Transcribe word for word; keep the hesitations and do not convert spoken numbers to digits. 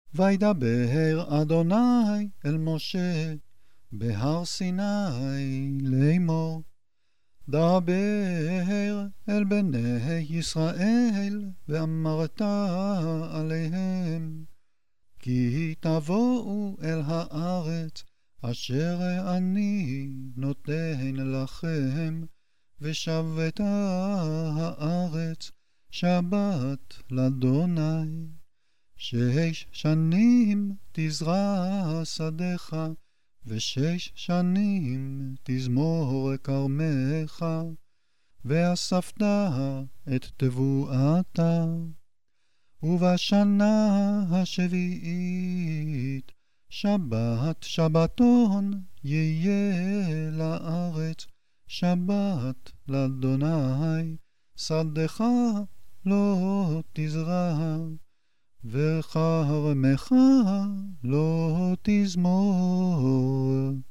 וידבר אדוני אל משה בהר סיני לאמור, דבר אל בני ישראל ואמרת עליהם, כי תבואו אל הארץ אשר אני נותן לכם, ושבתה הארץ שבת לאדוני. שש שנים תזרע שדך, ושש שנים תזמור כרמך, ואספת את תבואתה. ובשנה השביעית שבת שבתון יהיה לארץ, שבת לאדוני. שדך לא תזרע, וכרמך לא תזמור.